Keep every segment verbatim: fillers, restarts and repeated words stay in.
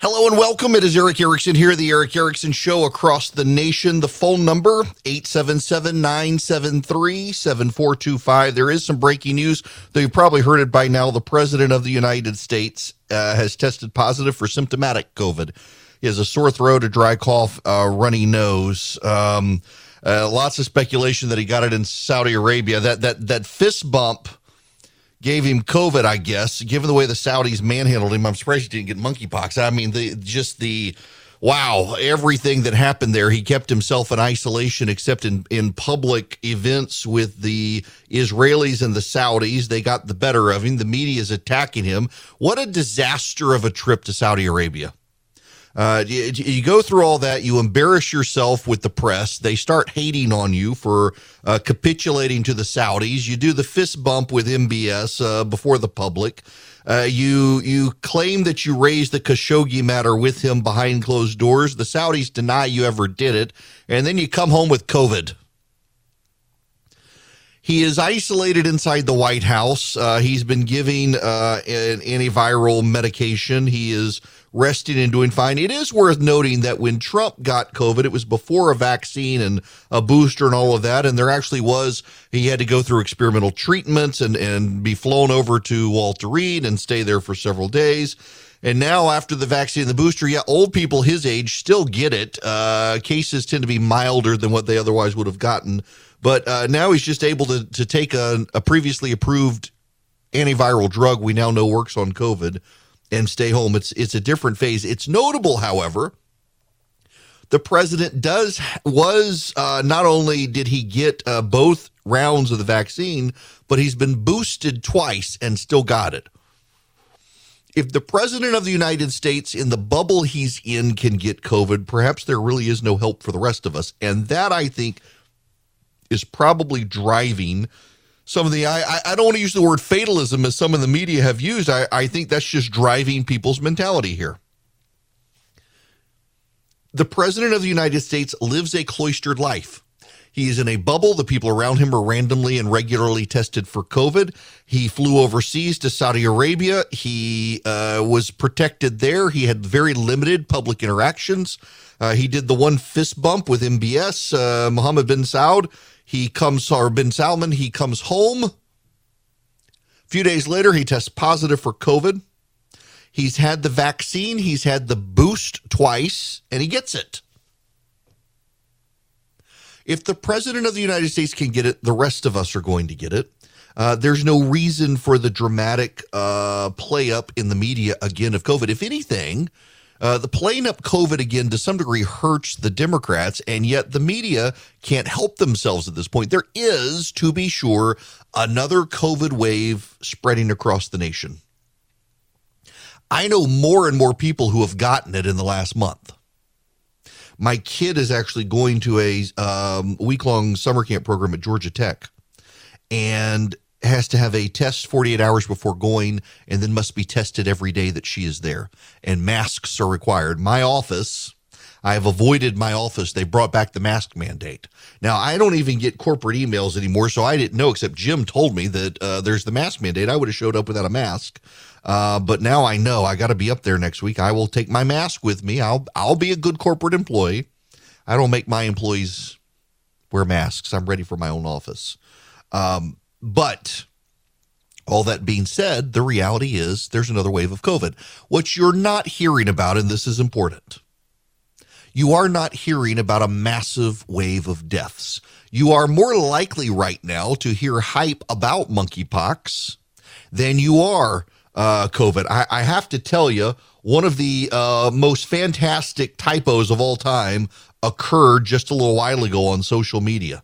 Hello and welcome. It is Erick Erickson here, the Erick Erickson Show across the nation. The phone number, eight seven seven, nine seven three, seven four two five. There is some breaking news, though you've probably heard it by now. The President of the United States uh, has tested positive for symptomatic COVID. He has a sore throat, a dry cough, a runny nose. Um, uh, lots of speculation that he got it in Saudi Arabia. That that that fist bump gave him COVID, I guess, given the way the Saudis manhandled him. I'm surprised he didn't get monkeypox. I mean, the just the, wow, everything that happened there. He kept himself in isolation except in, in public events with the Israelis and the Saudis. They got the better of him. The media is attacking him. What a disaster of a trip to Saudi Arabia. Uh, you, you go through all that, you embarrass yourself with the press. They start hating on you for uh, capitulating to the Saudis. You do the fist bump with M B S uh, before the public. Uh, you you claim that you raised the Khashoggi matter with him behind closed doors. The Saudis deny you ever did it. And then you come home with COVID. He is isolated inside the White House. Uh, he's been giving uh, an antiviral medication. He is resting and doing fine. It is worth noting that when Trump got COVID, it was before a vaccine and a booster and all of that. And there actually was, he had to go through experimental treatments and, and be flown over to Walter Reed and stay there for several days. And now after the vaccine and the booster, yeah, old people his age still get it. Uh, cases tend to be milder than what they otherwise would have gotten. But uh, now he's just able to, to take a, a previously approved antiviral drug we now know works on COVID and stay home. It's it's a different phase. It's notable, however, the president does was uh, not only did he get uh, both rounds of the vaccine, but he's been boosted twice and still got it. If the president of the United States in the bubble he's in can get COVID, perhaps there really is no help for the rest of us. And that, I think, is probably driving some of the, I, I don't want to use the word fatalism as some of the media have used. I, I think that's just driving people's mentality here. The president of the United States lives a cloistered life. He is in a bubble. The people around him are randomly and regularly tested for COVID. He flew overseas to Saudi Arabia. He uh, was protected there. He had very limited public interactions. Uh, he did the one fist bump with M B S, uh, Mohammed bin Saud. He comes, or bin Salman, he comes home. A few days later, he tests positive for COVID. He's had the vaccine. He's had the boost twice, and he gets it. If the president of the United States can get it, the rest of us are going to get it. Uh, there's no reason for the dramatic uh, play up in the media again of COVID. If anything, Uh, the playing up COVID again to some degree hurts the Democrats, and yet the media can't help themselves at this point. There is, to be sure, another COVID wave spreading across the nation. I know more and more people who have gotten it in the last month. My kid is actually going to a um, week-long summer camp program at Georgia Tech, and has to have a test forty-eight hours before going, and then must be tested every day that she is there. And masks are required. My office, I have avoided my office. They brought back the mask mandate. Now, I don't even get corporate emails anymore, so I didn't know, except Jim told me that uh, there's the mask mandate. I would have showed up without a mask. Uh, but now I know I got to be up there next week. I will take my mask with me. I'll I'll be a good corporate employee. I don't make my employees wear masks. I'm ready for my own office. Um, But all that being said, the reality is there's another wave of COVID. What you're not hearing about, and this is important, you are not hearing about a massive wave of deaths. You are more likely right now to hear hype about monkeypox than you are uh, COVID. I, I have to tell you, one of the uh, most fantastic typos of all time occurred just a little while ago on social media.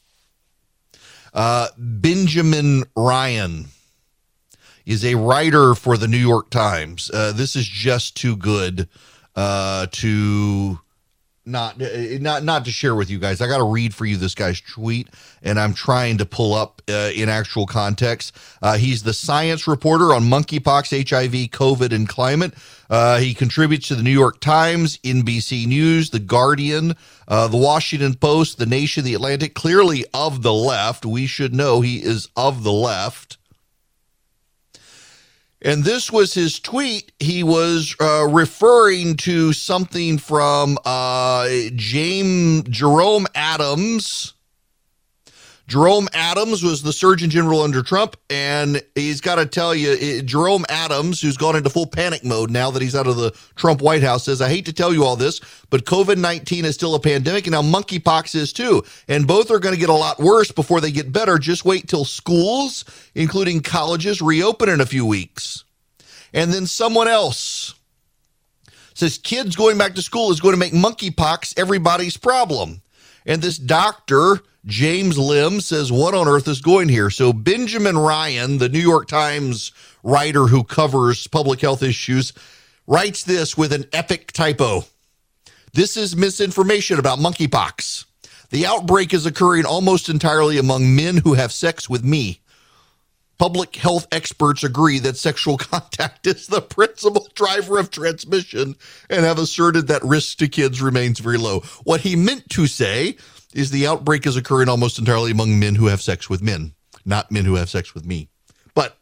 Uh, Benjamin Ryan is a writer for the New York Times. Uh, this is just too good uh, to not not not to share with you guys. I got to read for you this guy's tweet, and I'm trying to pull up uh, in actual context. Uh, he's the science reporter on monkeypox, H I V, COVID, and climate. Uh, he contributes to the New York Times, N B C News, The Guardian, uh, The Washington Post, The Nation, The Atlantic. Clearly of the left. We should know he is of the left. And this was his tweet. He was uh, referring to something from uh, James Jerome Adams. Jerome Adams was the Surgeon General under Trump, and he's got to tell you, it, Jerome Adams, who's gone into full panic mode now that he's out of the Trump White House, says, I hate to tell you all this, but COVID nineteen is still a pandemic, and now monkeypox is too. And both are going to get a lot worse before they get better. Just wait till schools, including colleges, reopen in a few weeks. And then someone else says kids going back to school is going to make monkeypox everybody's problem. And this doctor, James Lim, says, what on earth is going here? So Benjamin Ryan, the New York Times writer who covers public health issues, writes this with an epic typo. This is misinformation about monkeypox. The outbreak is occurring almost entirely among men who have sex with me. Public health experts agree that sexual contact is the principal driver of transmission and have asserted that risk to kids remains very low. What he meant to say is the outbreak is occurring almost entirely among men who have sex with men, not men who have sex with me. But,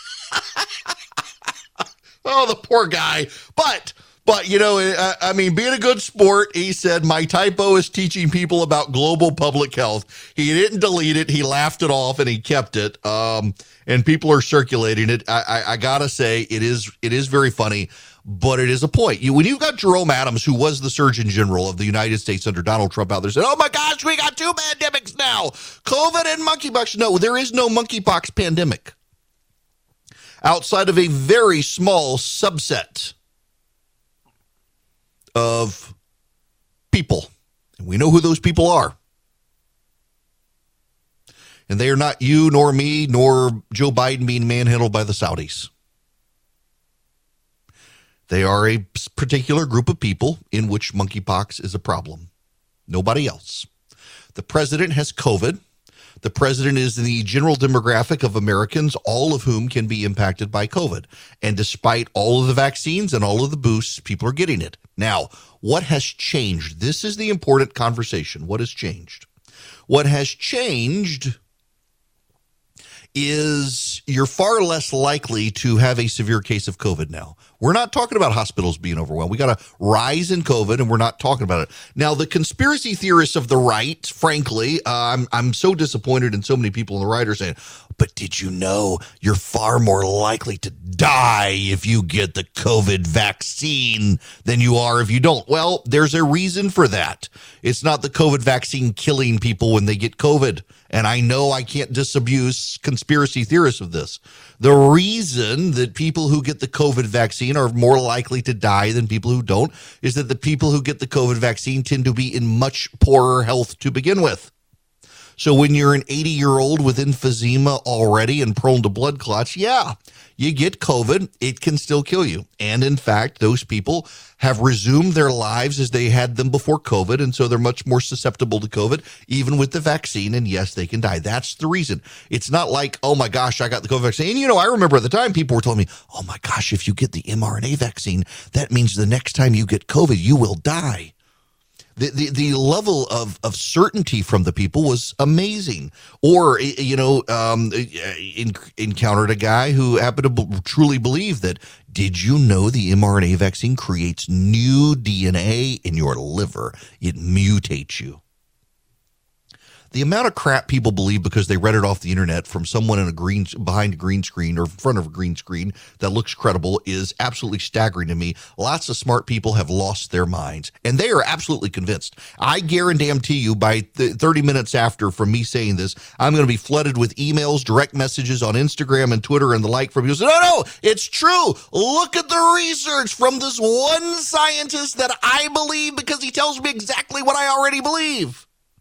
oh, the poor guy. But, but you know, I, I mean, being a good sport, he said, my typo is teaching people about global public health. He didn't delete it. He laughed it off and he kept it. Um, and people are circulating it. I, I, I gotta say, it is it is very funny, but it is a point. You, when you've got Jerome Adams, who was the Surgeon General of the United States under Donald Trump, out there saying, oh my gosh, we got two pandemics now, COVID and monkeypox. No, there is no monkeypox pandemic outside of a very small subset of people. And we know who those people are. And they are not you, nor me, nor Joe Biden being manhandled by the Saudis. They are a particular group of people in which monkeypox is a problem. Nobody else. The president has COVID. The president is the general demographic of Americans, all of whom can be impacted by COVID. And despite all of the vaccines and all of the boosts, people are getting it. Now, what has changed? This is the important conversation. What has changed? What has changed is you're far less likely to have a severe case of COVID now. We're not talking about hospitals being overwhelmed. We got a rise in COVID, and we're not talking about it. Now, the conspiracy theorists of the right, frankly, uh, I'm I'm so disappointed in so many people in the right are saying, but did you know you're far more likely to die if you get the COVID vaccine than you are if you don't? Well, there's a reason for that. It's not the COVID vaccine killing people when they get COVID. And I know I can't disabuse conspiracy theorists of this. The reason that people who get the COVID vaccine are more likely to die than people who don't is that the people who get the COVID vaccine tend to be in much poorer health to begin with. So when you're an eighty-year-old with emphysema already and prone to blood clots, yeah, you get COVID, it can still kill you. And in fact, those people have resumed their lives as they had them before COVID, and so they're much more susceptible to COVID, even with the vaccine, and yes, they can die. That's the reason. It's not like, oh my gosh, I got the COVID vaccine. And you know, I remember at the time, people were telling me, oh my gosh, if you get the mRNA vaccine, that means the next time you get COVID, you will die. The, the the level of, of certainty from the people was amazing. Or, you know, um, in, encountered a guy who happened to b- truly believe that, did you know the mRNA vaccine creates new D N A in your liver? It mutates you. The amount of crap people believe because they read it off the internet from someone in a green behind a green screen or in front of a green screen that looks credible is absolutely staggering to me. Lots of smart people have lost their minds, and they are absolutely convinced. I guarantee you by th- thirty minutes after from me saying this, I'm going to be flooded with emails, direct messages on Instagram and Twitter and the like from people saying, no, no, it's true. Look at the research from this one scientist that I believe because he tells me exactly what I already believe.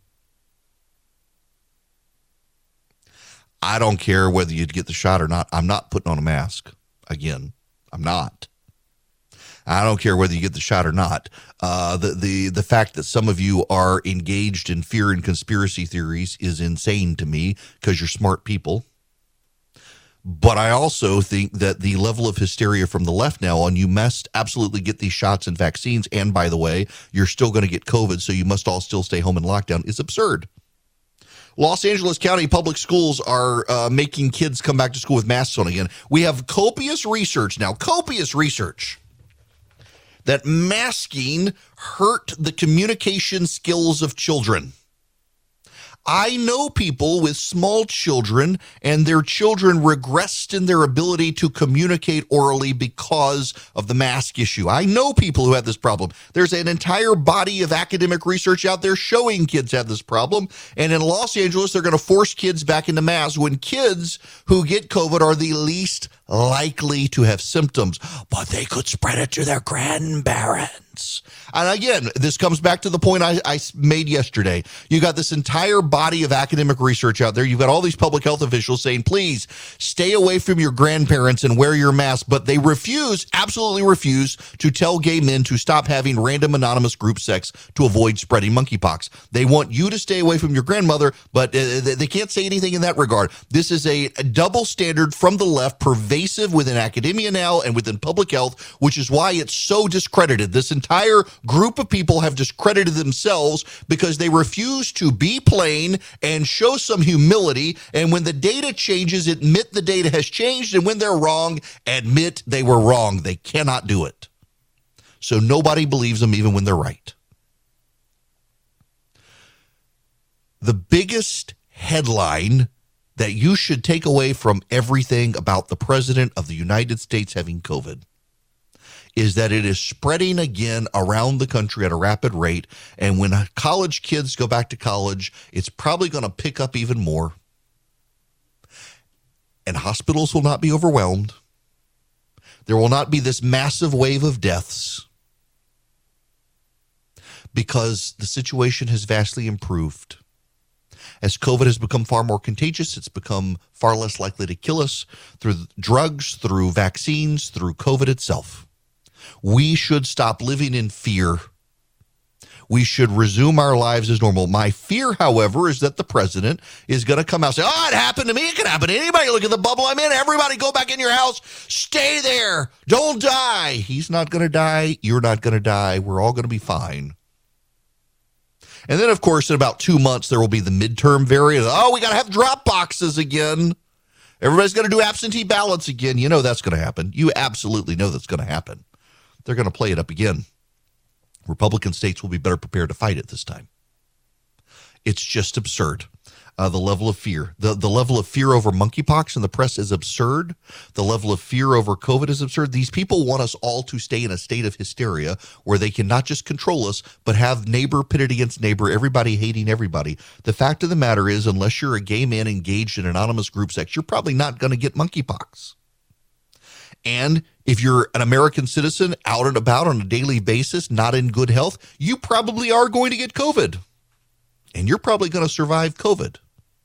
I don't care whether you get the shot or not. I'm not putting on a mask. Again, I'm not. I don't care whether you get the shot or not. Uh, the, the, the fact that some of you are engaged in fear and conspiracy theories is insane to me because you're smart people. But I also think that the level of hysteria from the left now on you must absolutely get these shots and vaccines. And by the way, you're still going to get COVID, so you must all still stay home in lockdown is absurd. Los Angeles County Public Schools are uh, making kids come back to school with masks on again. We have copious research now, copious research that masking hurt the communication skills of children. I know people with small children, and their children regressed in their ability to communicate orally because of the mask issue. I know people who have this problem. There's an entire body of academic research out there showing kids have this problem. And in Los Angeles, they're going to force kids back into masks when kids who get COVID are the least likely to have symptoms, but they could spread it to their grandparents. And again, this comes back to the point I, I made yesterday. You got this entire body of academic research out there. You've got all these public health officials saying, please stay away from your grandparents and wear your mask. But they refuse, absolutely refuse, to tell gay men to stop having random anonymous group sex to avoid spreading monkeypox. They want you to stay away from your grandmother, but uh, they can't say anything in that regard. This is a, a double standard from the left, pervasive within academia now and within public health, which is why it's so discredited. This entire group of people have discredited themselves because they refuse to be plain and show some humility. And when the data changes, admit the data has changed. And when they're wrong, admit they were wrong. They cannot do it. So nobody believes them even when they're right. The biggest headline that you should take away from everything about the president of the United States having COVID is that it is spreading again around the country at a rapid rate. And when college kids go back to college, it's probably going to pick up even more. And hospitals will not be overwhelmed. There will not be this massive wave of deaths because the situation has vastly improved. As COVID has become far more contagious, it's become far less likely to kill us through drugs, through vaccines, through COVID itself. We should stop living in fear. We should resume our lives as normal. My fear, however, is that the president is going to come out and say, oh, it happened to me. It can happen to anybody. Look at the bubble I'm in. Everybody go back in your house. Stay there. Don't die. He's not going to die. You're not going to die. We're all going to be fine. And then, of course, in about two months, there will be the midterm variant. Oh, we got to have drop boxes again. Everybody's going to do absentee ballots again. You know that's going to happen. You absolutely know that's going to happen. They're going to play it up again. Republican states will be better prepared to fight it this time. It's just absurd. Uh, the level of fear. The, the level of fear over monkeypox in the press is absurd. The level of fear over COVID is absurd. These people want us all to stay in a state of hysteria where they can not just control us, but have neighbor pitted against neighbor, everybody hating everybody. The fact of the matter is, unless you're a gay man engaged in anonymous group sex, you're probably not going to get monkeypox. And if you're an American citizen out and about on a daily basis, not in good health, you probably are going to get COVID. And you're probably going to survive COVID.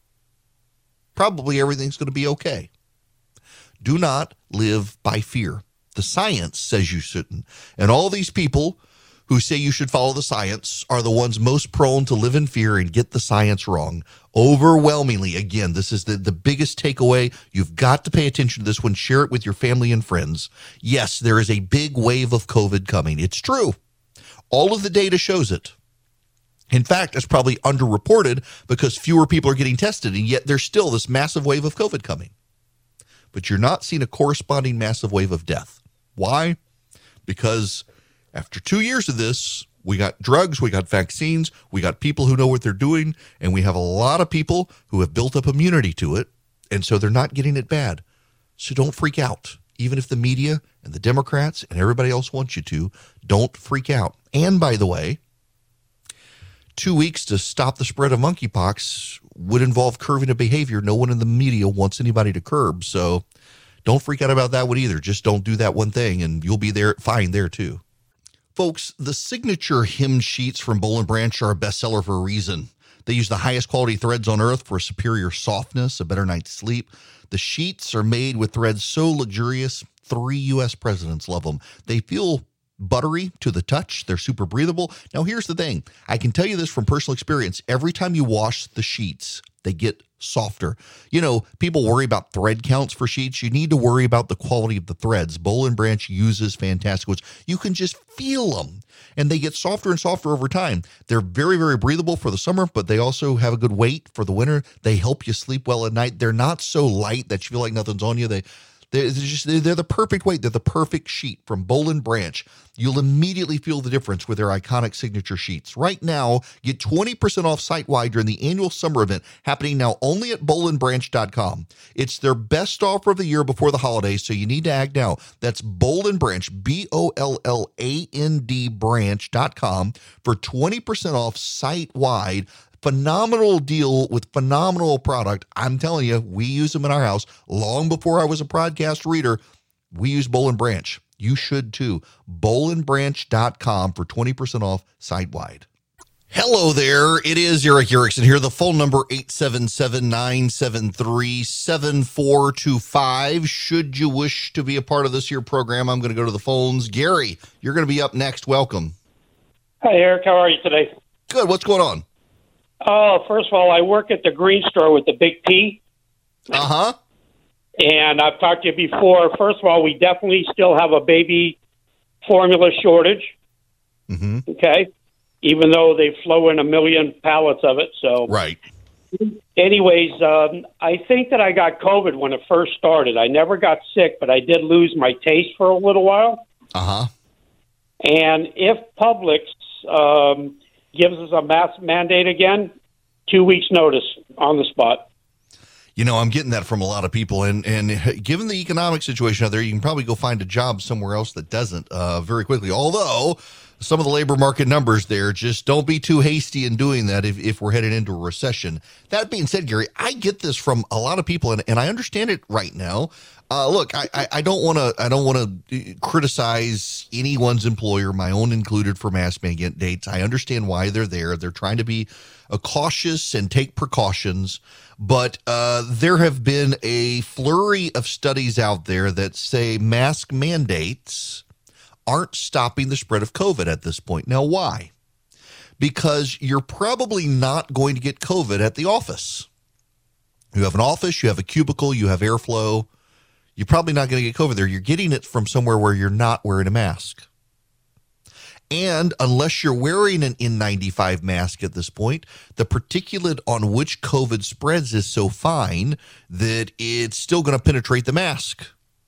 Probably everything's going to be okay. Do not live by fear. The science says you shouldn't. And all these people who say you should follow the science are the ones most prone to live in fear and get the science wrong. Overwhelmingly, again, this is the, the biggest takeaway. You've got to pay attention to this one. Share it with your family and friends. Yes, there is a big wave of COVID coming. It's true. All of the data shows it. In fact, it's probably underreported because fewer people are getting tested, and yet there's still this massive wave of COVID coming. But you're not seeing a corresponding massive wave of death. Why? Because after two years of this, we got drugs, we got vaccines, we got people who know what they're doing, and we have a lot of people who have built up immunity to it, and so they're not getting it bad. So don't freak out. Even if the media and the Democrats and everybody else wants you to, don't freak out. And by the way, two weeks to stop the spread of monkeypox would involve curbing a behavior no one in the media wants anybody to curb. So don't freak out about that one either. Just don't do that one thing, and you'll be there fine there too. Folks, the signature hem sheets from Boll and Branch are a bestseller for a reason. They use the highest quality threads on earth for superior softness, a better night's sleep. The sheets are made with threads so luxurious, three U S presidents love them. They feel buttery to the touch. They're super breathable. Now, here's the thing. I can tell you this from personal experience. Every time you wash the sheets, they get softer. You know, people worry about thread counts for sheets. You need to worry about the quality of the threads. Boll and Branch uses fantastic ones. You can just feel them. and they get softer and softer over time. They're very, very breathable for the summer, but they also have a good weight for the winter. They help you sleep well at night. They're not so light that you feel like nothing's on you. They They're just they're the perfect weight. They're the perfect sheet from Boll and Branch. You'll immediately feel the difference with their iconic signature sheets. Right now, get twenty percent off site-wide during the annual summer event happening now only at boll and branch dot com. It's their best offer of the year before the holidays, so you need to act now. That's Boll and Branch, B O L L A N D branch dot com for twenty percent off site-wide. Phenomenal deal with phenomenal product. I'm telling you, we use them in our house. Long before I was a podcast reader, we use Boll and Branch. You should too. boll and branch dot com for twenty percent off site-wide. Hello there. It is Erick Erickson here. The phone number eight seven seven, nine seven three, seven four two five. Should you wish to be a part of this here program, I'm going to go to the phones. Gary, you're going to be up next. Welcome. Hi, Eric. How are you today? Good. What's going on? Oh, first of all, I work at the green store with the big P. Uh-huh. And I've talked to you before. First of all, we definitely still have a baby formula shortage. Mm-hmm. Okay. Even though they flow in a million pallets of it. So, right. Anyways, um, I think that I got COVID when it first started. I never got sick, but I did lose my taste for a little while. Uh-huh. And if Publix um, gives us a mask mandate again, two weeks notice on the spot. You know, I'm getting that from a lot of people, and and given the economic situation out there, you can probably go find a job somewhere else that doesn't uh, very quickly. Although some of the labor market numbers there, just don't be too hasty in doing that if, if we're headed into a recession. That being said, Gary, I get this from a lot of people, and, and I understand it right now. Uh, look, I, I, I don't want to I don't want to criticize anyone's employer, my own included, for mask mandates. I understand why they're there. They're trying to be uh, cautious and take precautions. But uh, there have been a flurry of studies out there that say mask mandates aren't stopping the spread of COVID at this point. Now, why? Because you're probably not going to get COVID at the office. You have an office, you have a cubicle, you have airflow. You're probably not going to get COVID there. You're getting it from somewhere where you're not wearing a mask. And unless you're wearing an N ninety-five mask at this point, the particulate on which COVID spreads is so fine that it's still going to penetrate the mask.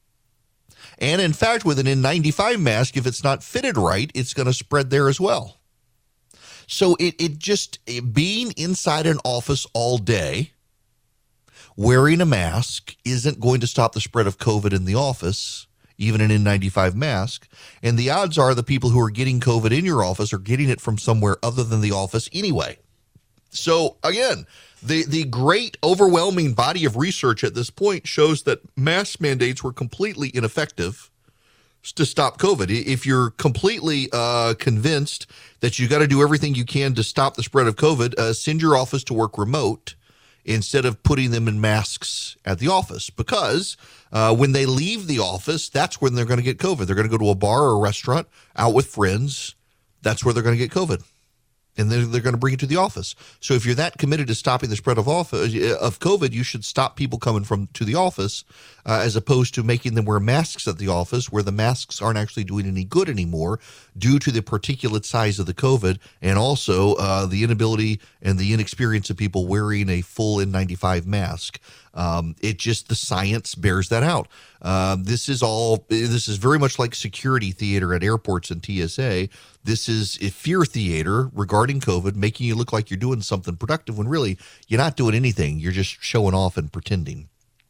And in fact, with an N ninety-five mask, if it's not fitted right, it's going to spread there as well. So it, it just, it, being inside an office all day, wearing a mask isn't going to stop the spread of COVID in the office, even an N ninety-five mask. And the odds are the people who are getting COVID in your office are getting it from somewhere other than the office anyway. So again, the, the great overwhelming body of research at this point shows that mask mandates were completely ineffective to stop COVID. If you're completely uh, convinced that you got to do everything you can to stop the spread of COVID, uh, send your office to work remote instead of putting them in masks at the office, because uh, when they leave the office, that's when they're going to get COVID. They're going to go to a bar or a restaurant, out with friends. That's where they're going to get COVID. And then they're going to bring it to the office. So if you're that committed to stopping the spread of office, of COVID, you should stop people coming from to the office uh, as opposed to making them wear masks at the office, where the masks aren't actually doing any good anymore due to the particulate size of the COVID, and also uh, the inability and the inexperience of people wearing a full N ninety-five mask. Um, it just, the science bears that out. Uh, this is all, this is very much like security theater at airports and T S A. This is a fear theater regarding COVID, making you look like you're doing something productive when really you're not doing anything. You're just showing off and pretending.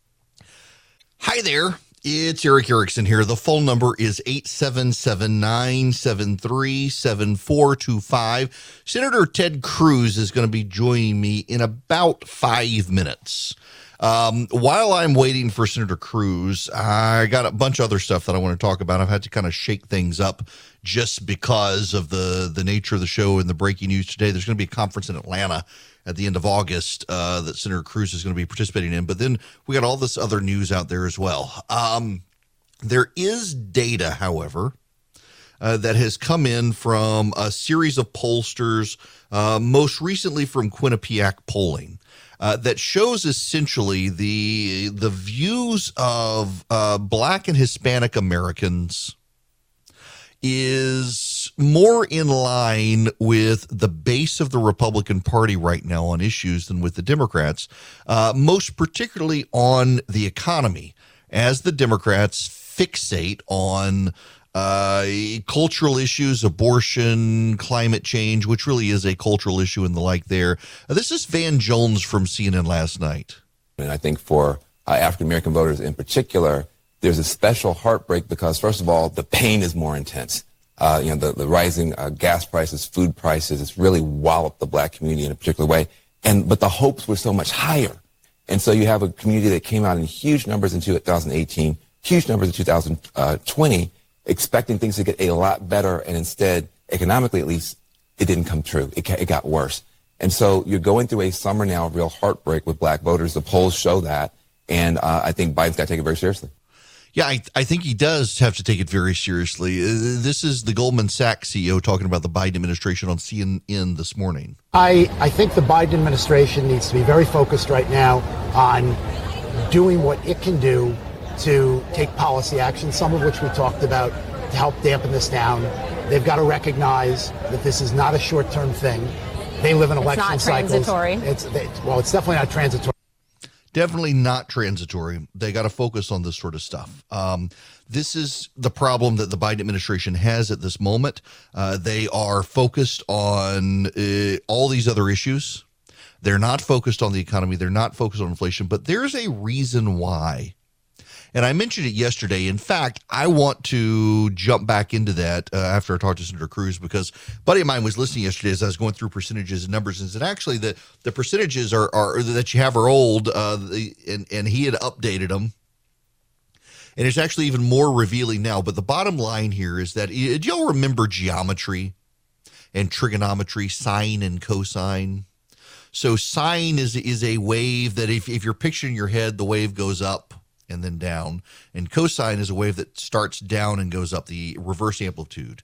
Hi there. It's Erick Erickson here. The phone number is eight seven seven, nine seven three, seven four two five. Senator Ted Cruz is going to be joining me in about five minutes. Um, while I'm waiting for Senator Cruz, I got a bunch of other stuff that I want to talk about. I've had to kind of shake things up just because of the, the nature of the show and the breaking news today. There's going to be a conference in Atlanta at the end of August uh, that Senator Cruz is going to be participating in. But then we got all this other news out there as well. Um, there is data, however, uh, that has come in from a series of pollsters, uh, most recently from Quinnipiac Polling. Uh, that shows essentially the the views of uh, Black and Hispanic Americans is more in line with the base of the Republican Party right now on issues than with the Democrats, uh, most particularly on the economy, as the Democrats fixate on uh, cultural issues, abortion, climate change, which really is a cultural issue and the like there. Uh, this is Van Jones from C N N last night. And I think for uh, African-American voters in particular, there's a special heartbreak because, first of all, the pain is more intense. Uh, you know, the, the rising uh, gas prices, food prices, it's really walloped the black community in a particular way. And but the hopes were so much higher. And so you have a community that came out in huge numbers in two thousand eighteen, huge numbers in two thousand twenty, expecting things to get a lot better. And instead, economically at least, it didn't come true. It, it got worse. And so you're going through a summer now of real heartbreak with black voters. The polls show that. And uh, I think Biden's got to take it very seriously. Yeah, I, I think he does have to take it very seriously. Uh, this is the Goldman Sachs C E O talking about the Biden administration on C N N this morning. I, I think the Biden administration needs to be very focused right now on doing what it can do to take policy action, some of which we talked about, to help dampen this down. They've got to recognize that this is not a short-term thing. They live in election cycles. It's not transitory. It's, they, well, it's definitely not transitory. Definitely not transitory. They got to focus on this sort of stuff. Um, this is the problem that the Biden administration has at this moment. Uh, they are focused on uh, all these other issues. They're not focused on the economy. They're not focused on inflation, but there's a reason why. And I mentioned it yesterday. In fact, I want to jump back into that uh, after I talked to Senator Cruz, because a buddy of mine was listening yesterday as I was going through percentages and numbers, and said actually the, the percentages are, are that you have are old, uh, the, and, and he had updated them. And it's actually even more revealing now. But the bottom line here is that, do y'all remember geometry and trigonometry, sine and cosine? So sine is, is a wave that if, if you're picturing in your head, the wave goes up and then down, and cosine is a wave that starts down and goes up, the reverse amplitude.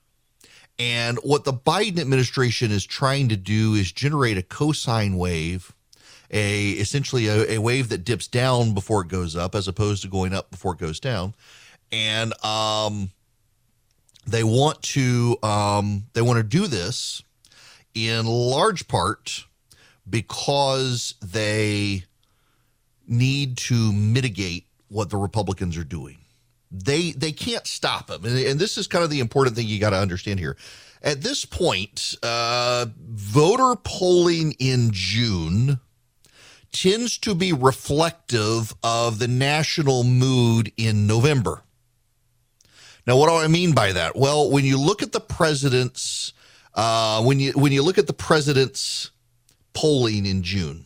And what the Biden administration is trying to do is generate a cosine wave, a essentially a, a wave that dips down before it goes up, as opposed to going up before it goes down. And um, they want to um, they want to do this in large part because they need to mitigate what the Republicans are doing. They they can't stop them. And, and this is kind of the important thing you got to understand here. At this point, uh, voter polling in June tends to be reflective of the national mood in November. Now, what do I mean by that? Well, when you look at the president's uh, when you when you look at the president's polling in June,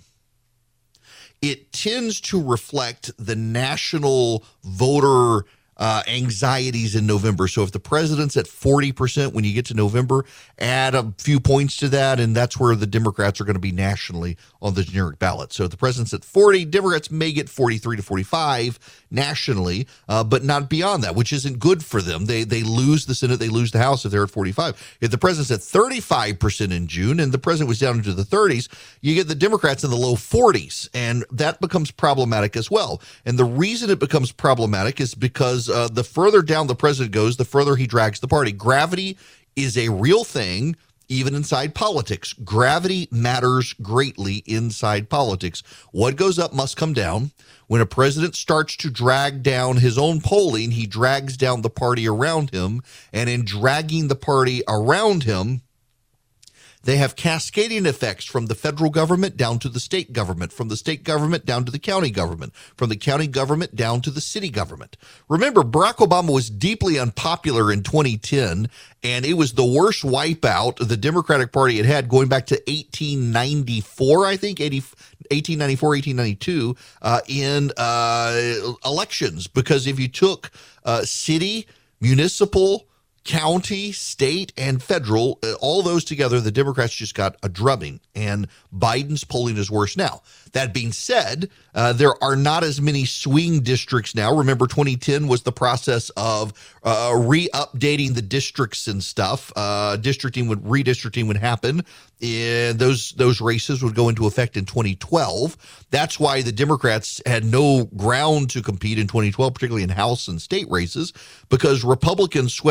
it tends to reflect the national voter uh, anxieties in November. So if the president's at forty percent when you get to November, add a few points to that, and that's where the Democrats are going to be nationally on the generic ballot. So if the president's at forty, Democrats may get forty-three to forty-five nationally, uh, but not beyond that, which isn't good for them. They they lose the Senate, they lose the House if they're at forty-five. If the president's at thirty-five percent in June and the president was down into the thirties, you get the Democrats in the low forties, and that becomes problematic as well. And the reason it becomes problematic is because uh, the further down the president goes, the further he drags the party. Gravity is a real thing, even inside politics. Gravity matters greatly inside politics. What goes up must come down. When a president starts to drag down his own polling, he drags down the party around him. And in dragging the party around him, they have cascading effects from the federal government down to the state government, from the state government down to the county government, from the county government down to the city government. Remember, Barack Obama was deeply unpopular in twenty ten, and it was the worst wipeout the Democratic Party had had going back to eighteen ninety-four, I think, eighteen ninety-four, eighteen ninety-two, uh, in uh, elections. Because if you took uh, city, municipal, county, state, and federal, all those together, the Democrats just got a drubbing, and Biden's polling is worse now. That being said, uh, there are not as many swing districts now. Remember, twenty ten was the process of uh, re-updating the districts and stuff. Uh, districting would redistricting would happen, and those those races would go into effect in twenty twelve. That's why the Democrats had no ground to compete in twenty twelve, particularly in House and state races, because Republicans swept in in twenty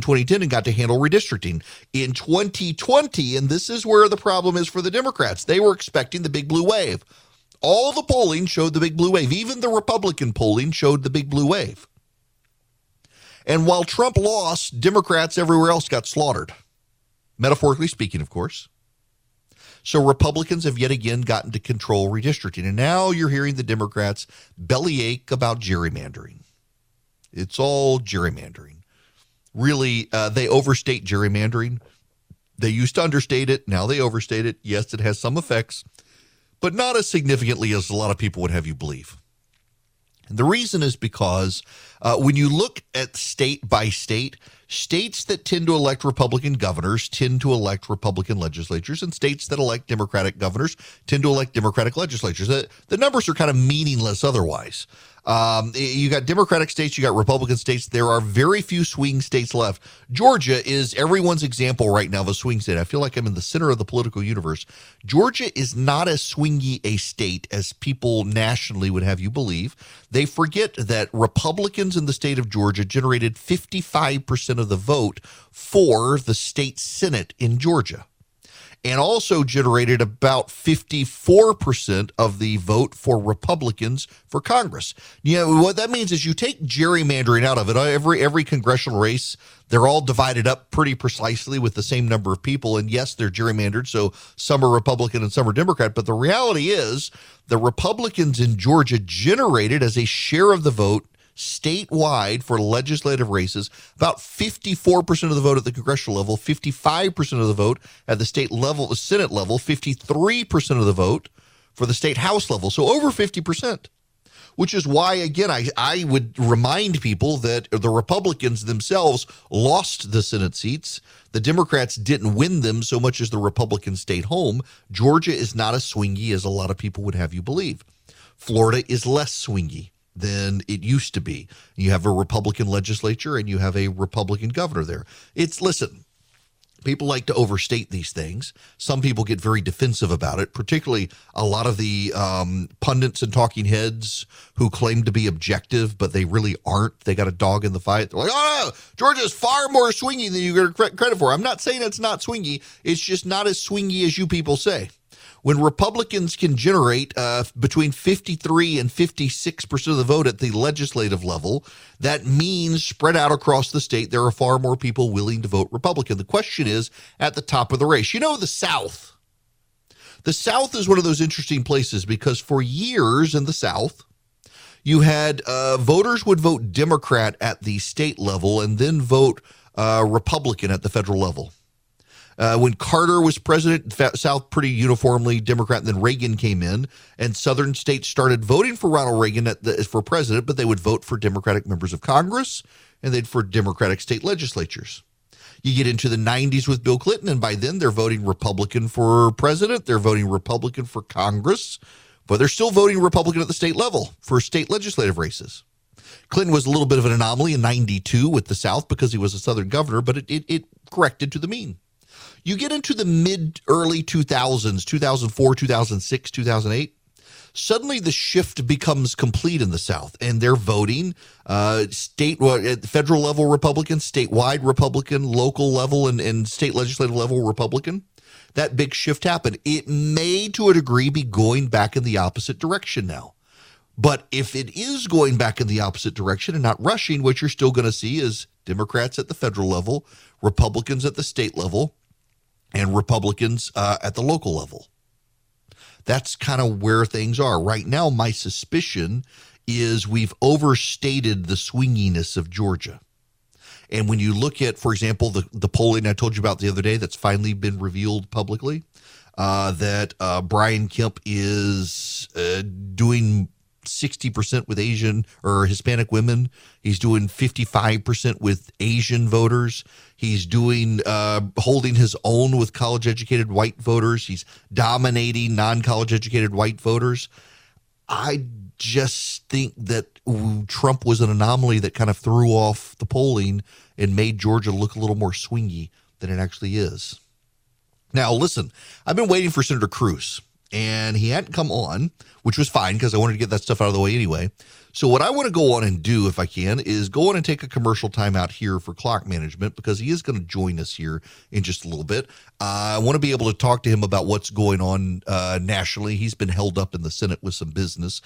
twenty ten and got to handle redistricting. In twenty twenty, and this is where the problem is for the Democrats, they were expecting the big blue wave. All the polling showed the big blue wave. Even the Republican polling showed the big blue wave. And while Trump lost, Democrats everywhere else got slaughtered. Metaphorically speaking, of course. So Republicans have yet again gotten to control redistricting. And now you're hearing the Democrats bellyache about gerrymandering. It's all gerrymandering. Really, uh, they overstate gerrymandering. They used to understate it. Now they overstate it. Yes, it has some effects, but not as significantly as a lot of people would have you believe. And the reason is because uh, when you look at state by state, states that tend to elect Republican governors tend to elect Republican legislatures, and states that elect Democratic governors tend to elect Democratic legislatures. The, the numbers are kind of meaningless otherwise. Um, you got Democratic states, you got Republican states. There are very few swing states left. Georgia is everyone's example right now of a swing state. I feel like I'm in the center of the political universe. Georgia is not as swingy a state as people nationally would have you believe. They forget that Republicans in the state of Georgia generated fifty-five percent of the vote for the state Senate in Georgia, and also generated about fifty-four percent of the vote for Republicans for Congress. You know, what that means is you take gerrymandering out of it. Every every congressional race, they're all divided up pretty precisely with the same number of people. And yes, they're gerrymandered, so some are Republican and some are Democrat. But the reality is the Republicans in Georgia generated as a share of the vote statewide for legislative races about fifty-four percent of the vote at the congressional level, fifty-five percent of the vote at the state level, the Senate level, fifty-three percent of the vote for the state House level. So over fifty percent, which is why, again, I, I would remind people that the Republicans themselves lost the Senate seats. The Democrats didn't win them so much as the Republicans stayed home. Georgia is not as swingy as a lot of people would have you believe. Florida is less swingy than it used to be. You have a Republican legislature and you have a Republican governor there. It's, listen, people like to overstate these things. Some people get very defensive about it, particularly a lot of the um, pundits and talking heads who claim to be objective, but they really aren't. They got a dog in the fight. They're like, oh, no, Georgia is far more swingy than you get credit for. I'm not saying it's not swingy. It's just not as swingy as you people say. When Republicans can generate uh, between fifty-three and fifty-six percent of the vote at the legislative level, that means spread out across the state, there are far more people willing to vote Republican. The question is at the top of the race. You know, the South. The South is one of those interesting places because for years in the South, you had uh, voters would vote Democrat at the state level and then vote uh, Republican at the federal level. Uh, when Carter was president, South pretty uniformly Democrat, and then Reagan came in, and southern states started voting for Ronald Reagan at the, for president, but they would vote for Democratic members of Congress, and they'd for Democratic state legislatures. You get into the nineties with Bill Clinton, and by then they're voting Republican for president, they're voting Republican for Congress, but they're still voting Republican at the state level for state legislative races. Clinton was a little bit of an anomaly in ninety-two with the South because he was a southern governor, but it, it, it corrected to the mean. You get into the mid-early two thousands, two thousand four, two thousand six, two thousand eight, suddenly the shift becomes complete in the South, and they're voting uh, state, at federal level Republican, statewide Republican, local level and, and state legislative level Republican. That big shift happened. It may, to a degree, be going back in the opposite direction now. But if it is going back in the opposite direction and not rushing, what you're still going to see is Democrats at the federal level, Republicans at the state level, and Republicans uh, at the local level. That's kind of where things are. Right now, my suspicion is we've overstated the swinginess of Georgia. And when you look at, for example, the, the polling I told you about the other day that's finally been revealed publicly, uh, that uh, Brian Kemp is uh, doing sixty percent with Asian or Hispanic women. He's doing fifty-five percent with Asian voters. He's doing uh, holding his own with college-educated white voters. He's dominating non-college educated white voters. I just think that Trump was an anomaly that kind of threw off the polling and made Georgia look a little more swingy than it actually is. Now, listen, I've been waiting for Senator Cruz. and he hadn't come on, which was fine because I wanted to get that stuff out of the way anyway. So what I want to go on and do, if I can, is go on and take a commercial timeout here for clock management, because he is going to join us here in just a little bit. Uh, I want to be able to talk to him about what's going on uh, nationally. He's been held up in the Senate with some business.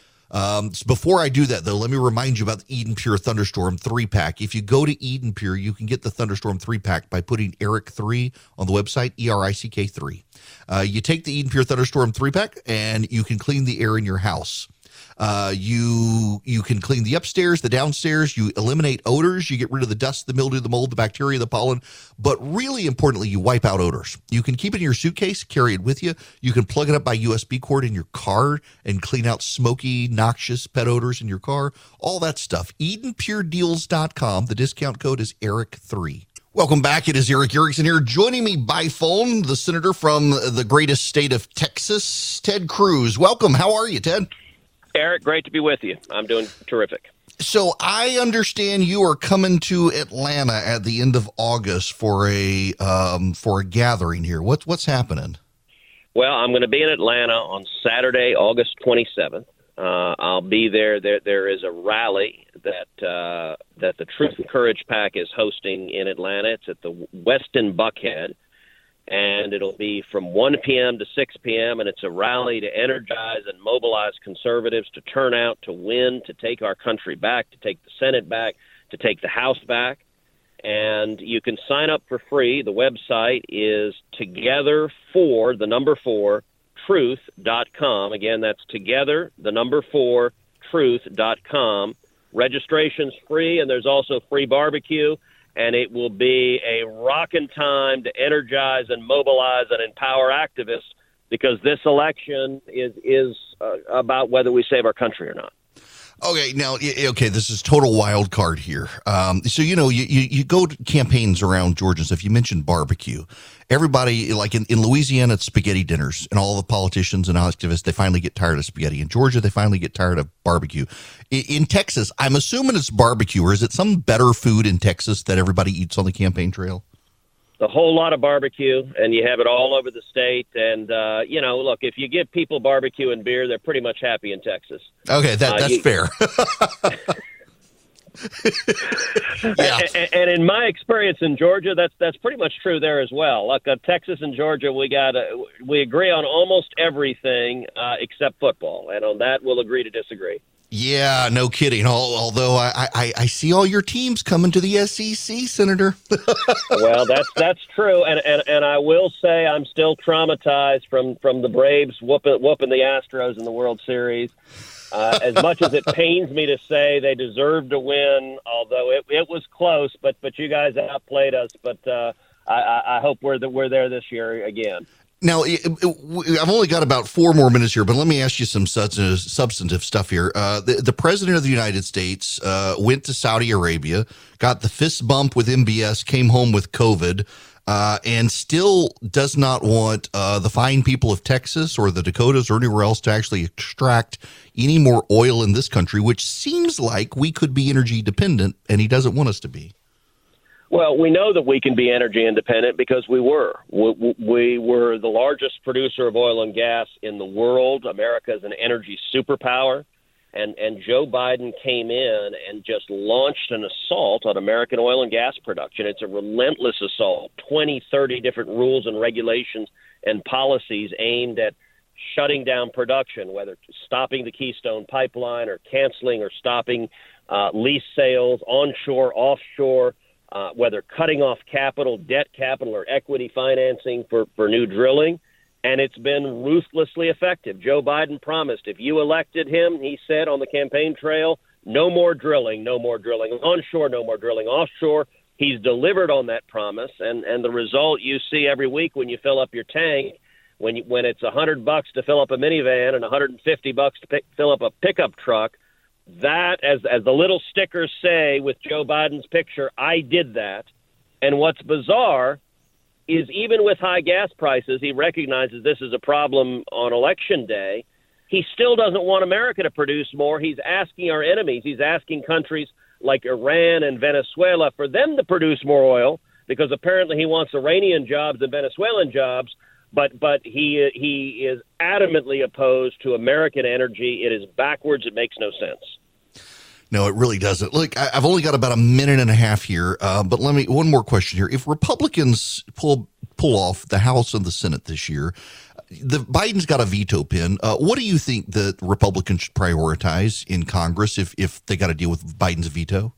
Um, so before I do that, though, let me remind you about the Eden Pure Thunderstorm three pack. If you go to Eden Pure, you can get the Thunderstorm three pack by putting Eric three on the website, E R I C K three. Uh, you take the Eden Pure Thunderstorm three pack and you can clean the air in your house. Uh, you you can clean the upstairs, the downstairs, you eliminate odors, you get rid of the dust, the mildew, the mold, the bacteria, the pollen, but really importantly, you wipe out odors. You can keep it in your suitcase, carry it with you. You can plug it up by U S B cord in your car and clean out smoky, noxious pet odors in your car, all that stuff. Eden Pure Deals dot com. The discount code is Eric three. Welcome back. It is Eric Erickson here. Joining me by phone, the senator from the greatest state of Texas, Ted Cruz. Welcome. How are you, Ted? Eric, great to be with you. I'm doing terrific. So I understand you are coming to Atlanta at the end of August for a um, for a gathering here. What's what's happening? Well, I'm going to be in Atlanta on Saturday, August twenty-seventh. Uh, I'll be there. There, there is a rally that uh, that the Truth and Courage PAC is hosting in Atlanta. It's at the Westin Buckhead, and it'll be from one p.m. to six p.m., and it's a rally to energize and mobilize conservatives to turn out, to win, to take our country back, to take the Senate back, to take the House back. And you can sign up for free. The website is together for, the number four, truth dot com. Again, that's together, the number four, truth dot com. Registration's free, and there's also free barbecue. And it will be a rockin' time to energize and mobilize and empower activists, because this election is is uh, about whether we save our country or not. Okay, now, okay, this is total wild card here. Um, so, you know, you, you, you go to campaigns around Georgia and stuff. You mentioned barbecue. Everybody, like in, in Louisiana, it's spaghetti dinners, and all the politicians and activists, they finally get tired of spaghetti. In Georgia, they finally get tired of barbecue. In, in Texas, I'm assuming it's barbecue, or is it some better food in Texas that everybody eats on the campaign trail? A whole lot of barbecue, and you have it all over the state. And, uh, you know, look, if you give people barbecue and beer, they're pretty much happy in Texas. Okay, that, uh, that's you, fair. yeah. and, and in my experience in Georgia, that's that's pretty much true there as well. Like uh, Texas and Georgia, we got uh, we agree on almost everything uh, except football, and on that we'll agree to disagree. Yeah, no kidding. Although I, I, I see all your teams coming to the S E C, Senator. Well, that's that's true, and, and and I will say I'm still traumatized from, from the Braves whooping, whooping the Astros in the World Series. Uh, as much as it pains me to say they deserved to win, although it, it was close, but but you guys outplayed us. But uh, I, I hope we're the, we're there this year again. Now, I've only got about four more minutes here, but let me ask you some substantive, substantive stuff here. Uh, the, the president of the United States uh, went to Saudi Arabia, got the fist bump with M B S, came home with COVID, uh, and still does not want uh, the fine people of Texas or the Dakotas or anywhere else to actually extract any more oil in this country, which seems like we could be energy dependent, and he doesn't want us to be. Well, we know that we can be energy independent because we were. We, we were the largest producer of oil and gas in the world. America is an energy superpower. And, and Joe Biden came in and just launched an assault on American oil and gas production. It's a relentless assault, twenty, thirty different rules and regulations and policies aimed at shutting down production, whether stopping the Keystone Pipeline or canceling or stopping uh, lease sales, onshore, offshore, Uh, whether cutting off capital, debt capital, or equity financing for, for new drilling, and it's been ruthlessly effective. Joe Biden promised if you elected him, he said on the campaign trail, no more drilling, no more drilling onshore, no more drilling offshore. He's delivered on that promise, and, and the result you see every week when you fill up your tank, when you, when it's one hundred bucks to fill up a minivan and one hundred fifty bucks to pick, fill up a pickup truck. That, as as the little stickers say with Joe Biden's picture, I did that. And what's bizarre is even with high gas prices, he recognizes this is a problem on election day. He still doesn't want America to produce more. He's asking our enemies, he's asking countries like Iran and Venezuela for them to produce more oil, because apparently he wants Iranian jobs and Venezuelan jobs. But but he he is adamantly opposed to American energy. It is backwards. It makes no sense. No, it really doesn't. Look, I, I've only got about a minute and a half here, uh, but let me one more question here. If Republicans pull pull off the House and the Senate this year, the Biden's got a veto pin. Uh, what do you think that Republicans should prioritize in Congress if if they got to deal with Biden's veto?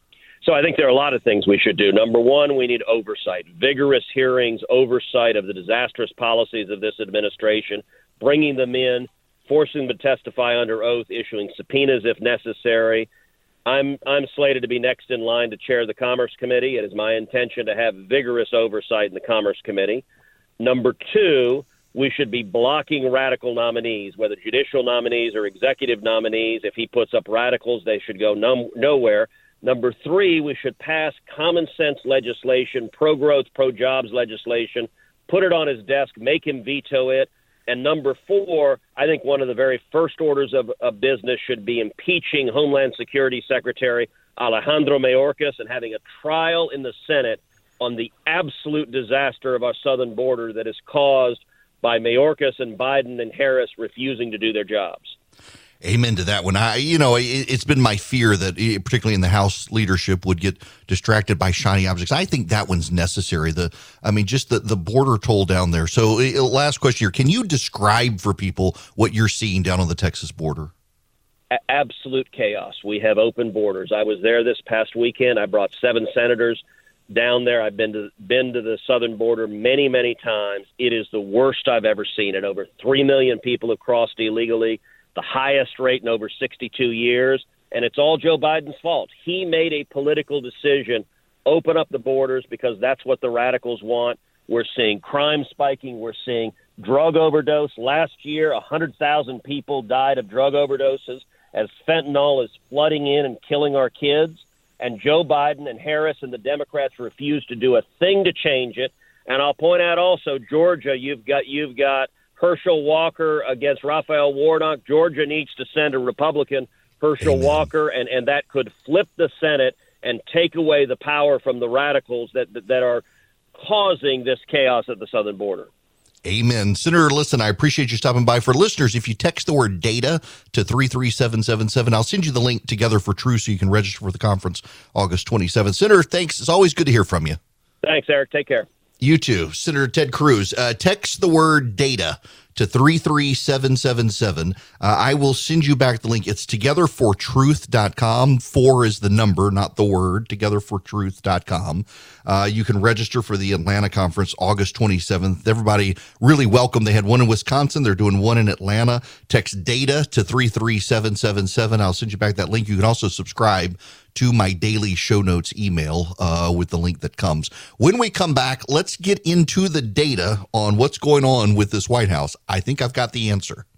So I think there are a lot of things we should do. Number one, we need oversight, vigorous hearings, oversight of the disastrous policies of this administration, bringing them in, forcing them to testify under oath, issuing subpoenas if necessary. I'm I'm slated to be next in line to chair the Commerce Committee. It is my intention to have vigorous oversight in the Commerce Committee. Number two, we should be blocking radical nominees, whether judicial nominees or executive nominees. If he puts up radicals, they should go num- nowhere. Number three, we should pass common sense legislation, pro-growth, pro-jobs legislation, put it on his desk, make him veto it. And number four, I think one of the very first orders of, of business should be impeaching Homeland Security Secretary Alejandro Mayorkas and having a trial in the Senate on the absolute disaster of our southern border that is caused by Mayorkas and Biden and Harris refusing to do their jobs. Amen to that one. I, you know, it, it's been my fear that, particularly in the House leadership, would get distracted by shiny objects. I think that one's necessary. The, I mean, just the, the border toll down there. So, last question here: can you describe for people what you're seeing down on the Texas border? A- absolute chaos. We have open borders. I was there this past weekend. I brought seven senators down there. I've been to been to the southern border many, many times. It is the worst I've ever seen it. Over three million people have crossed illegally. The highest rate in over sixty-two years, and it's all Joe Biden's fault. He made a political decision, open up the borders because that's what the radicals want. We're seeing crime spiking. We're seeing drug overdose. Last year, one hundred thousand people died of drug overdoses as fentanyl is flooding in and killing our kids. And Joe Biden and Harris and the Democrats refuse to do a thing to change it. And I'll point out also, Georgia, you've got you've got Herschel Walker against Raphael Warnock. Georgia needs to send a Republican, Herschel Amen. Walker, and, and that could flip the Senate and take away the power from the radicals that, that that are causing this chaos at the southern border. Amen. Senator, listen, I appreciate you stopping by. For listeners, if you text the word data to three three seven seven seven, I'll send you the link Together for Truth so you can register for the conference August twenty-seventh. Senator, thanks. It's always good to hear from you. Thanks, Eric. Take care. You too. Senator Ted Cruz. Uh, text the word data to three three seven seven seven. Uh, I will send you back the link. It's together for truth dot com. Four is the number, not the word. together for truth dot com. Uh, you can register for the Atlanta conference August twenty-seventh. Everybody really welcome. They had one in Wisconsin. They're doing one in Atlanta. Text data to three three seven seven seven. I'll send you back that link. You can also subscribe to my daily show notes email uh, with the link that comes. When we come back, let's get into the data on what's going on with this White House. I think I've got the answer.